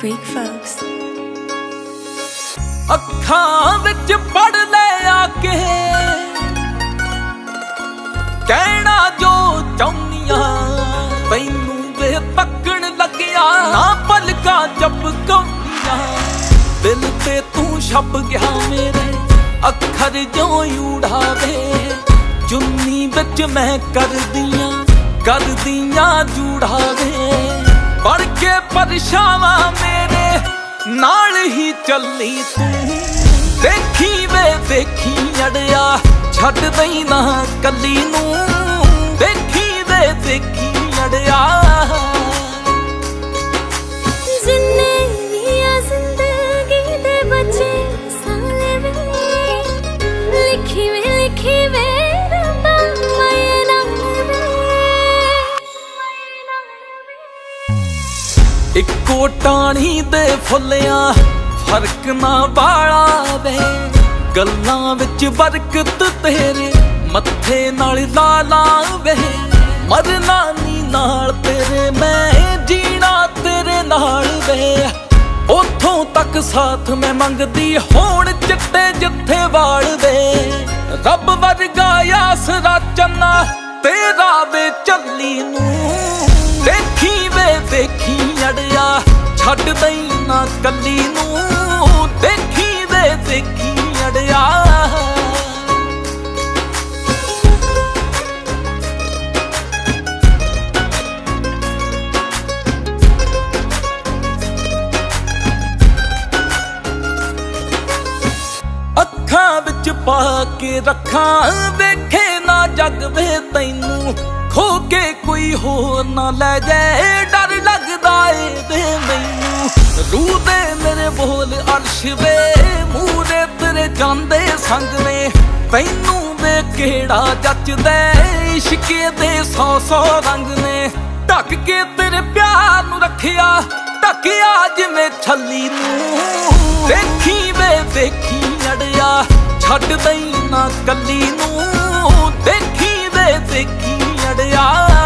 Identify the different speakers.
Speaker 1: Freak Folks।
Speaker 2: ਅੱਖਾਂ ਵਿੱਚ ਪੜ ਲੈ ਆ ਕੇ ਕਹਿਣਾ ਜੋ ਚਾਹੁੰਦੀਆਂ, ਤੈਨੂੰ ਵੇ ਤੱਕਣ ਲੱਗਿਆ ਨਾ ਪਲਕਾਂ ਝਪਕਾਉਂਦੀਆਂ। ਦਿਲ ਤੇ ਤੂੰ ਛਪ ਗਿਆ ਮੇਰੇ, ਅੱਖਰ ਜਿਉਂ ਉਡਾਵੇ। ਚੁੰਨੀ ਵਿੱਚ ਮੈਂ ਕਰਦੀਆਂ ਜੂੜਾਵੇ। ਪੜ ਕੇ ਪਰਛਾਵਾਂ ਮੇਰੇ ਨਾਲ ਹੀ ਚੱਲੀ ਤੂੰ। ਦੇਖੀ ਵੇ ਦੇਖੀ ਅੜਿਆ ਛੱਡ ਦਈ ਨਾ ਕੱਲੀ ਨੂੰ। ਦੇਖੀ ਵੇ ਦੇਖੀ ਅੜਿਆ
Speaker 3: ਜਿੰਨੇ ਵੀ ਆ ਜ਼ਿੰਦਗੀ ਦੇ ਬੱਚੇ ਸਾਲੇ ਵੇ। ਲਿਖੀ ਵੇ ਰੱਬਾ ਮਾਏ ਨਾਲ ਵੇ।
Speaker 2: ਇੱਕੋ ਟਾਹਣੀ ਦੇ ਫੁੱਲਿਆਂ ਫਰਕ ਨਾ ਬਾਲਾ ਵੇ। ਗੱਲਾਂ ਵਿੱਚ ਬਰਕਤ ਤੇਰੇ ਮੱਥੇ ਨਾਲ ਲਾ ਲਾ ਵੇ। ਮਰਨਾ ਨੀ ਨਾਲ ਤੇਰੇ ਮੈਂ, ਜੀਣਾ ਤੇਰੇ ਨਾਲ ਵੇ। ਉੱਥੋਂ ਤੱਕ ਸਾਥ ਮੈਂ ਮੰਗਦੀ ਹੋਣ ਚਿੱਟੇ ਜਿੱਥੇ ਵਾਲ ਵੇ। ਰੱਬ ਵਰਗਾ ਆਸਰਾ ਚੰਨਾ ਤੇਰਾ ਵੇ ਚੱਲੀ ਨੂੰ। ਦੇਖੀ ਵੇ ਦੇਖੀ ਅੜਿਆ ਛੱਡ ਦਈ ਨਾ ਕੱਲੀ ਨੂੰ। ਦੇਖੀ ਵੇ ਦੇਖੀ ਅੜਿਆ ਅੱਖਾਂ ਵਿੱਚ ਪਾ ਕੇ ਰੱਖਾਂ ਵੇਖੇ ਨਾ ਜਗ ਵੇ ਤੈਨੂੰ। ਖੋ ਕੇ ਕੋਈ ਹੋਰ ਨਾ ਲੈ ਜਾਏ ਡਰ ਲੱਗਦਾ ਏ ਵੇ ਮੈਨੂੰ। ਰੂਹ ਦੇ ਮੇਰੇ ਬੋਲ ਅਰਸ਼ ਵੇ ਮੂਹਰੇ ਤੇਰੇ ਜਾਂਦੇ ਸੰਗ ਵੇ। ਤੈਨੂੰ ਵੇ ਕਿਹੜਾ ਜੱਚਦਾ ਇਸ਼ਕੇ ਦੇ 100 ਰੰਗ ਨੇ। ਢੱਕ ਕੇ ਤੇਰੇ ਪਿਆਰ ਨੂੰ ਰੱਖਿਆ ਢੱਕਿਆ ਜਿਵੇਂ ਛੱਲੀ ਨੂੰ। ਦੇਖੀ ਵੇ ਦੇਖੀ ਅੜਿਆ ਛੱਡ ਦਈ ਨਾ ਕੱਲੀ ਨੂੰ। ਦੇਖੀ ਵੇ ਦੇਖੀ ਅੜਿਆ